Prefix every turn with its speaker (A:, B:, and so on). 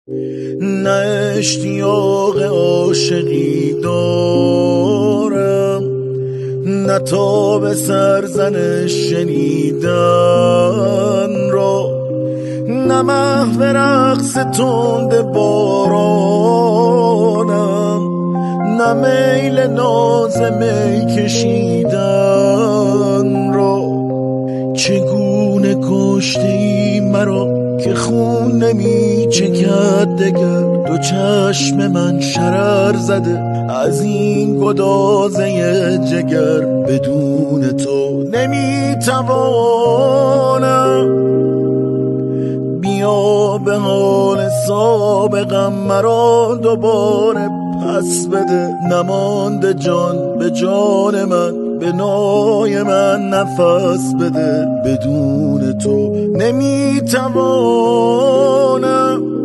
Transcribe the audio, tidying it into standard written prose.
A: نه اشتیاق عاشقی دارم، نه تا به سرزنش شنیدن را، نه محو رقص تند بارانم، نه میل ناز می کشیدن را. چگونه کشته ای مرا که خون نمی چکد دگر، دو چشم من شرر زده از این گدازه جگر. بدون تو نمی توانم، بیا به حال سابقم مرا دوباره پس بده. نمانده جان به جان من، به نای من نفس بده. بدون تو نمی توانم.